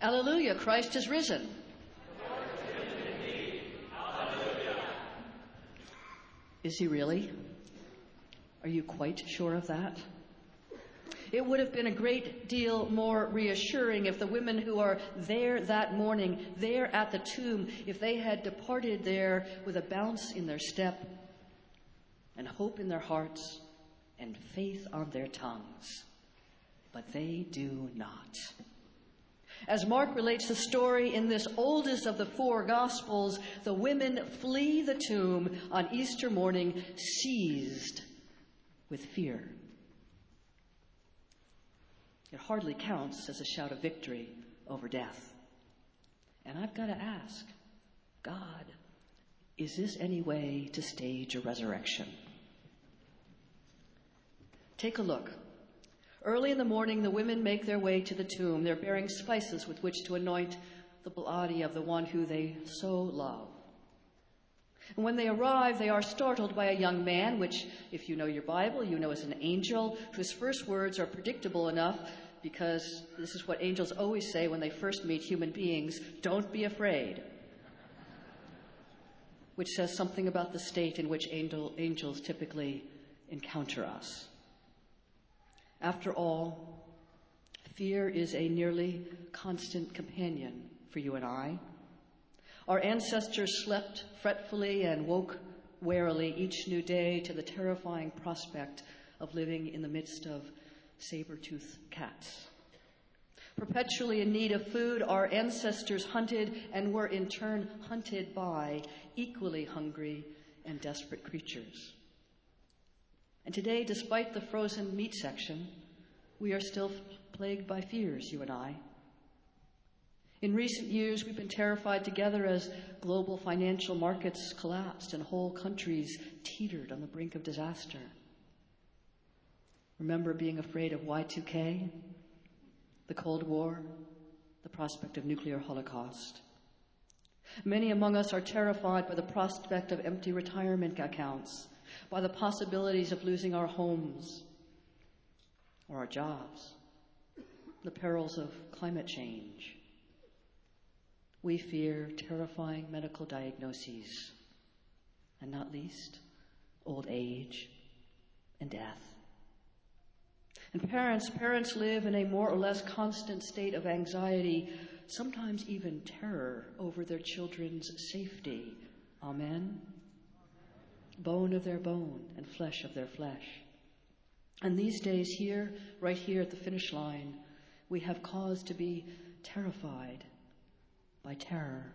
Alleluia, Christ is risen. Is he really? Are you quite sure of that? It would have been a great deal more reassuring if the women who are there that morning, there at the tomb, if they had departed there with a bounce in their step and hope in their hearts and faith on their tongues. But they do not. As Mark relates the story in this oldest of the four Gospels, the women flee the tomb on Easter morning, seized with fear. It hardly counts as a shout of victory over death. And I've got to ask, God, is this any way to stage a resurrection? Take a look. Early in the morning, the women make their way to the tomb. They're bearing spices with which to anoint the body of the one who they so love. And when they arrive, they are startled by a young man, which, if you know your Bible, you know is an angel, whose first words are predictable enough because this is what angels always say when they first meet human beings: don't be afraid. Which says something about the state in which angels typically encounter us. After all, fear is a nearly constant companion for you and I. Our ancestors slept fretfully and woke warily each new day to the terrifying prospect of living in the midst of saber-toothed cats. Perpetually in need of food, our ancestors hunted and were in turn hunted by equally hungry and desperate creatures. And today, despite the frozen meat section, we are still plagued by fears, you and I. In recent years, we've been terrified together as global financial markets collapsed and whole countries teetered on the brink of disaster. Remember being afraid of Y2K, the Cold War, the prospect of nuclear holocaust. Many among us are terrified by the prospect of empty retirement accounts, by the possibilities of losing our homes or our jobs, the perils of climate change. We fear terrifying medical diagnoses, and not least, old age and death. And parents live in a more or less constant state of anxiety, sometimes even terror over their children's safety. Amen? Bone of their bone and flesh of their flesh. And these days here, right here at the finish line, we have cause to be terrified by terror.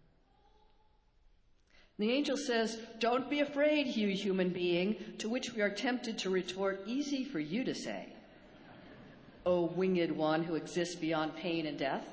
The angel says, "Don't be afraid, you human being," to which we are tempted to retort, "Easy for you to say, O winged one who exists beyond pain and death."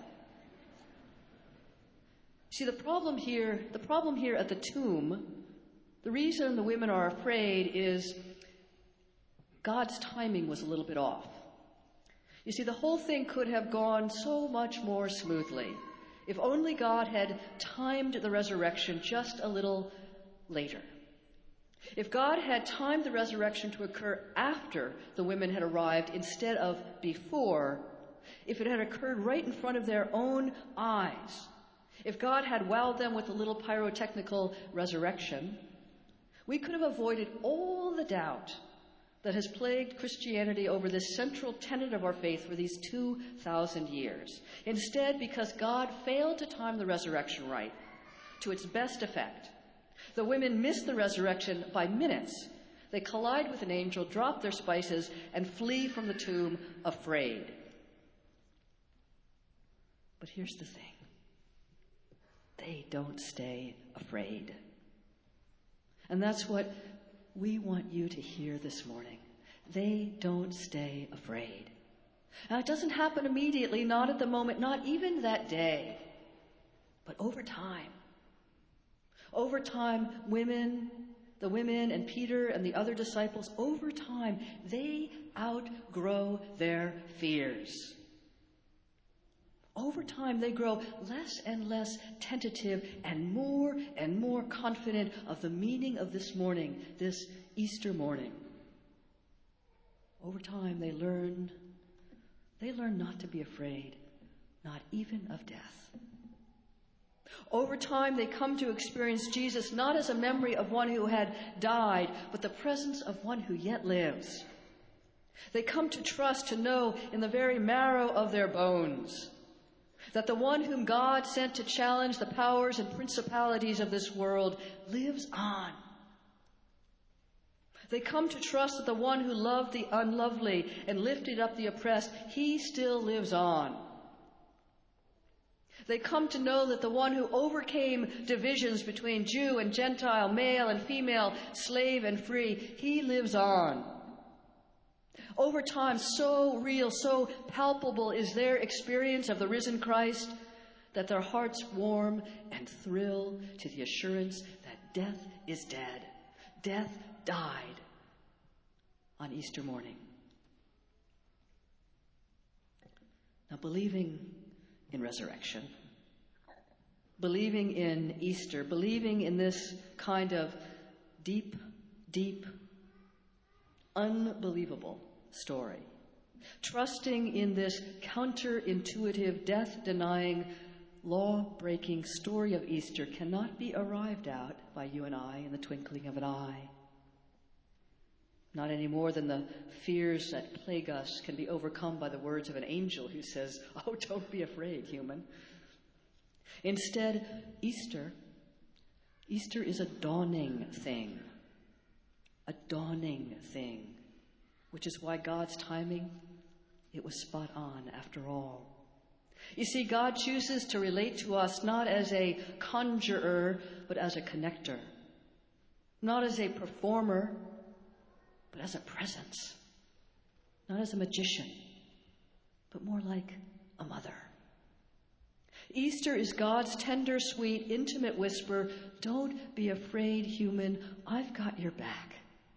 See, the problem here at the tomb, the reason the women are afraid is God's timing was a little bit off. You see, the whole thing could have gone so much more smoothly if only God had timed the resurrection just a little later. If God had timed the resurrection to occur after the women had arrived instead of before, if it had occurred right in front of their own eyes, if God had wowed them with a little pyrotechnical resurrection, we could have avoided all the doubt that has plagued Christianity over this central tenet of our faith for these 2,000 years. Instead, because God failed to time the resurrection right to its best effect, the women miss the resurrection by minutes. They collide with an angel, drop their spices, and flee from the tomb afraid. But here's the thing. They don't stay afraid. And that's what we want you to hear this morning. They don't stay afraid. Now, it doesn't happen immediately, not at the moment, not even that day. But over time. Over time, the women and Peter and the other disciples, over time, they outgrow their fears. Over time, they grow less and less tentative and more confident of the meaning of this morning, this Easter morning. Over time, they learn not to be afraid not even of death. Over time, they come to experience Jesus not as a memory of one who had died, but the presence of one who yet lives. They come to trust, to know in the very marrow of their bones that the one whom God sent to challenge the powers and principalities of this world lives on. They come to trust that the one who loved the unlovely and lifted up the oppressed, he still lives on. They come to know that the one who overcame divisions between Jew and Gentile, male and female, slave and free, he lives on. Over time, so real, so palpable is their experience of the risen Christ that their hearts warm and thrill to the assurance that death is dead. Death died on Easter morning. Now, believing in resurrection, believing in Easter, believing in this kind of deep, deep, unbelievable story, trusting in this counterintuitive, death-denying, law-breaking story of Easter cannot be arrived at by you and I in the twinkling of an eye. Not any more than the fears that plague us can be overcome by the words of an angel who says, "Oh, don't be afraid, human." Instead, Easter is a dawning thing. A dawning thing. Which is why God's timing, it was spot on after all. You see, God chooses to relate to us not as a conjurer, but as a connector. Not as a performer, but as a presence. Not as a magician, but more like a mother. Easter is God's tender, sweet, intimate whisper, "Don't be afraid, human, I've got your back."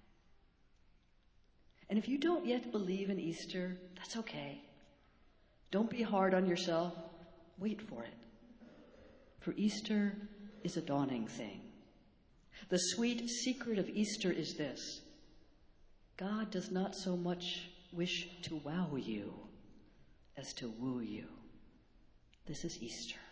And if you don't yet believe in Easter, that's okay. Don't be hard on yourself. Wait for it. For Easter is a dawning thing. The sweet secret of Easter is this: God does not so much wish to wow you as to woo you. This is Easter.